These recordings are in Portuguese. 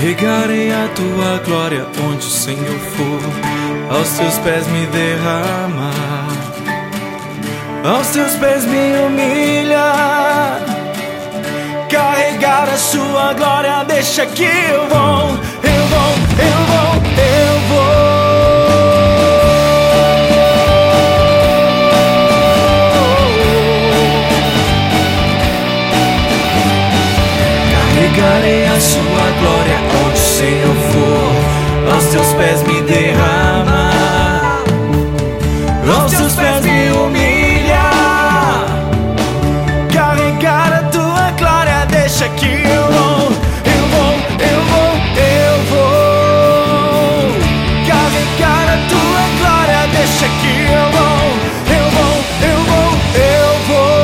Carregarei a tua glória onde o Senhor for, aos teus pés me derramar, aos teus pés me humilhar. Carregar a sua glória, deixa que eu vou, eu vou, eu vou, eu vou. Carregarei a sua glória onde o Senhor for, aos teus pés me derramar, aos teus pés me humilhar. Carregar a tua glória, deixa que eu vou, eu vou, eu vou, eu vou. Carregar a tua glória, deixa que eu vou, eu vou, eu vou, eu vou.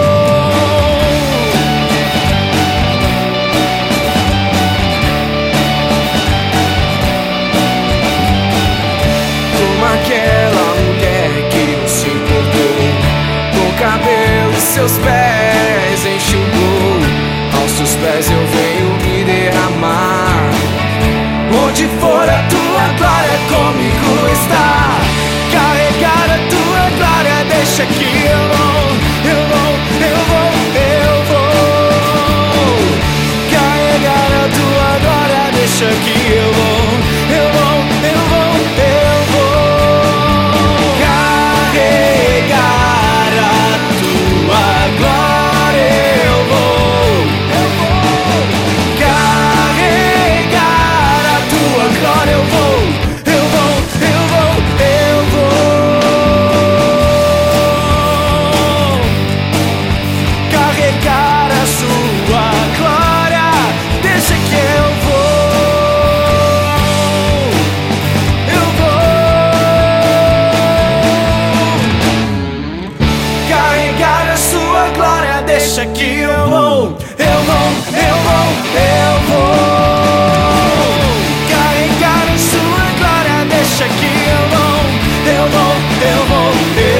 Aquela mulher que não se importou com o cabelo e seus pés enxugou, aos seus pés eu venho me derramar. Onde for a tua glória, comigo está. Carregar a tua glória, deixa que eu vou, eu vou, eu vou, eu vou. Carregar a tua glória, deixa que eu vou, eu vou, eu vou, eu vou. Deixa que eu vou, eu vou, eu vou, eu vou. Carregar a sua glória, deixa que eu vou, eu vou, eu vou, eu vou.